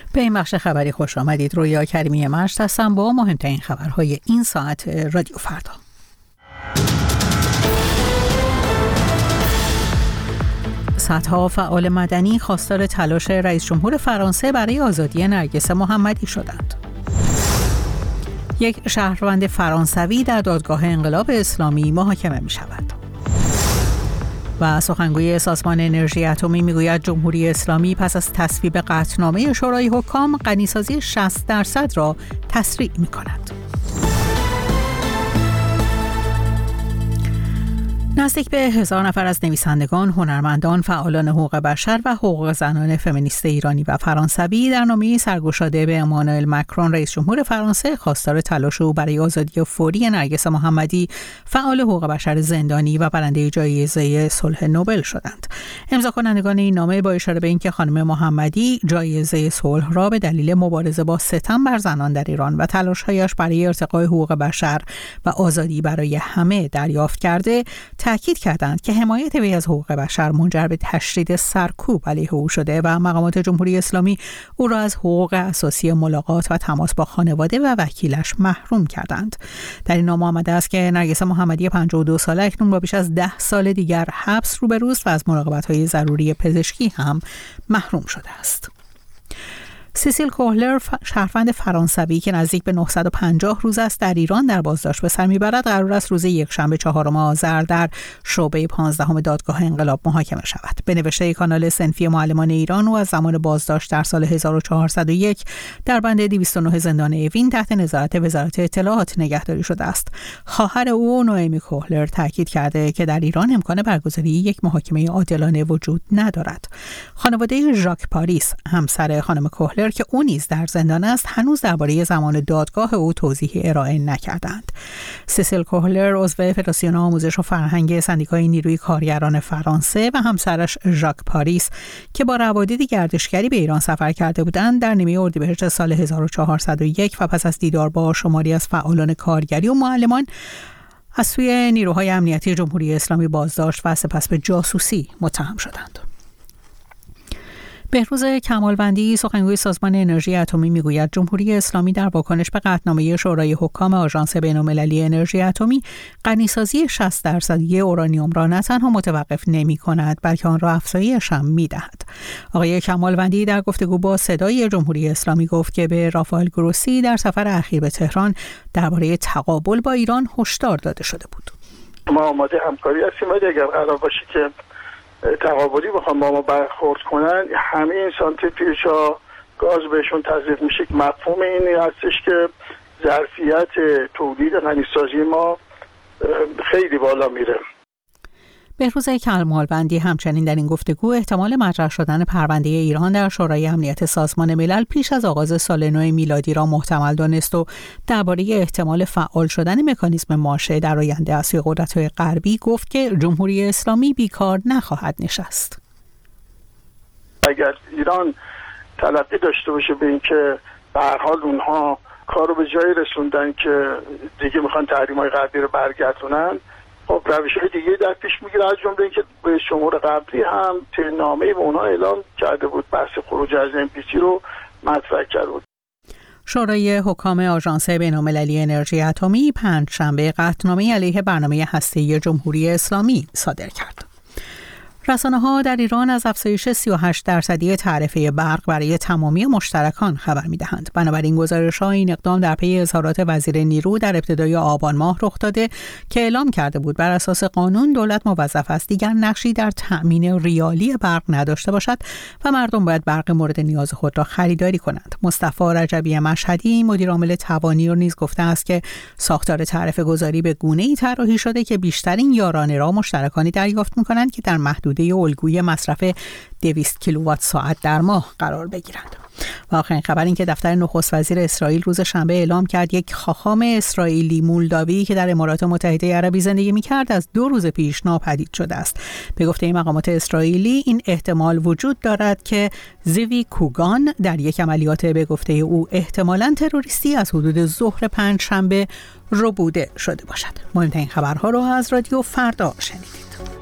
به این بخش خبری خوش آمدید. رویا کریمی مشت هستم با مهمترین خبرهای این ساعت رادیو فردا. صدها فعال مدنی خواستار تلاش رئیس جمهور فرانسه برای آزادی نرگس محمدی شدند. یک شهروند فرانسوی در دادگاه انقلاب اسلامی محاکمه می شود. و سخنگوی سازمان انرژی اتمی میگوید جمهوری اسلامی پس از تصویب قطعنامه شورای حکام غنیسازی 60% را تسریع می کند. نزدیک به 1000 نفر از نویسندگان، هنرمندان، فعالان حقوق بشر و حقوق زنان فمینیست ایرانی و فرانسوی در نامه‌ای سرگشاده به امانوئل مکرون رئیس جمهور فرانسه خواستار تلاش او برای آزادی فوری نرگس محمدی، فعال حقوق بشر زندانی و برنده جایزه صلح نوبل شدند. امضا کنندگان این نامه با اشاره به اینکه خانم محمدی جایزه صلح را به دلیل مبارزه با ستم بر زنان در ایران و تلاش‌هایش برای ارتقای حقوق بشر و آزادی برای همه دریافت کرده، تأکید کردند که حمایت وی از حقوق بشر منجر به تشدید سرکوب علیه او شده و مقامات جمهوری اسلامی او را از حقوق اساسی ملاقات و تماس با خانواده و وکیلش محروم کردند. در این نامه آمده است که نرگس محمدی 52 ساله اکنون با بیش از 10 سال دیگر حبس روبروست و از مراقبت‌های ضروری پزشکی هم محروم شده است. سیسیل کوهلر، شهروند فرانسوی که نزدیک به 950 روز است در ایران در بازداشت به سر میبرد، قرار است روز یکشنبه 4 آذر در شعبه 15 دادگاه انقلاب محاکمه شود. به نوشته کانال صنفی معلمان ایران، او از زمان بازداشت در سال 1401 در بند 209 زندان اوین تحت نظارت وزارت اطلاعات نگهداری شده است. خواهر او نوئمی کوهلر تاکید کرده که در ایران امکان برگزاری یک محاکمه عادلانه وجود ندارد. خانواده ژاک پاریس، همسر خانم کوهلر که او نیز در زندان است، هنوز درباره زمان دادگاه او توضیحی ارائه نکردند. سیسیل کوهلر عضو فدراسیون آموزش و فرهنگ سندیکای نیروی کارگران فرانسه و همسرش ژاک پاریس که با روادید گردشگری به ایران سفر کرده بودند، در نیمه اردیبهشت سال 1401 و پس از دیدار با شماری از فعالان کارگری و معلمان از سوی نیروهای امنیتی جمهوری اسلامی بازداشت و سپس به جاسوسی متهم شدند. بهروز کمالوندی، سخنگوی سازمان انرژی اتمی میگوید جمهوری اسلامی در واکنش به قطعنامه شورای حکام آژانس بین‌المللی انرژی اتمی غنیسازی 60% اورانیوم را نه تنها متوقف نمی‌کند بلکه آن را افزایش هم می‌دهد. آقای کمالوندی در گفتگو با صدای جمهوری اسلامی گفت که به رافائل گروسی در سفر اخیر به تهران درباره تقابل با ایران هشدار داده شده بود. ما آماده همکاری هستیم و اگر قرار باشه که تقابلی بخوام با ما برخورد کنن، همه این سانتریفیوژها گاز بهشون تزریق میشه. مفهوم این هستش که ظرفیت تولید غنیسازی ما خیلی بالا میره. بهروز کمالوندی همچنین در این گفتگو احتمال مطرح شدن پرونده ایران در شورای امنیت سازمان ملل پیش از آغاز سال نو میلادی را محتمل دانست و درباره احتمال فعال شدن مکانیزم ماشه در آینده از سوی قدرت‌های غربی گفت که جمهوری اسلامی بیکار نخواهد نشست. اگر ایران تلقی داشته باشه به اینکه به هر حال اونها کارو به جایی رسوندن که دیگه میخوان تحریم‌های غربی رو برگردونن، خب روش‌های دیگه در پیش میگیره، از جمله اینکه به شمول قبلی هم نامه‌ای به اونها اعلام کرده بود بحث خروج از NPT رو مطرح کرده بود. شورای حکام آژانس بین‌المللی انرژی اتمی پنجشنبه قطعنامه علیه برنامه هسته‌ای جمهوری اسلامی صادر کرد. رسانه‌ها در ایران از افزایش 38% تعرفه برق برای تمامی مشترکان خبر می‌دهند. بنابراین گزارش‌ها این اقدام در پی اظهارات وزیر نیرو در ابتدای آبان ماه رخ داده که اعلام کرده بود بر اساس قانون دولت موظف است دیگر نقشی در تأمین ریالی برق نداشته باشد و مردم باید برق مورد نیاز خود را خریداری کنند. مصطفی رجبی مشهدی، مدیر عامل توانی رو نیز گفته است که ساختار تعرفه گذاری به گونه‌ای طراحی شده که بیشترین یارانه را مشترکانی دریافت می‌کنند که در محدوده الگوی مصرف 200 کیلووات ساعت در ماه قرار بگیرند. و آخرین خبر این که دفتر نخست وزیر اسرائیل روز شنبه اعلام کرد یک خاخام اسرائیلی مولداوی که در امارات متحده عربی زندگی می‌کرد از 2 روز پیش ناپدید شده است. به گفته مقامات اسرائیلی این احتمال وجود دارد که زیوی کوگان در یک عملیات به گفته او احتمالاً تروریستی از حدود ظهر پنجشنبه ربوده شده باشد. مهمترین خبرها را از رادیو فردا شنیدید.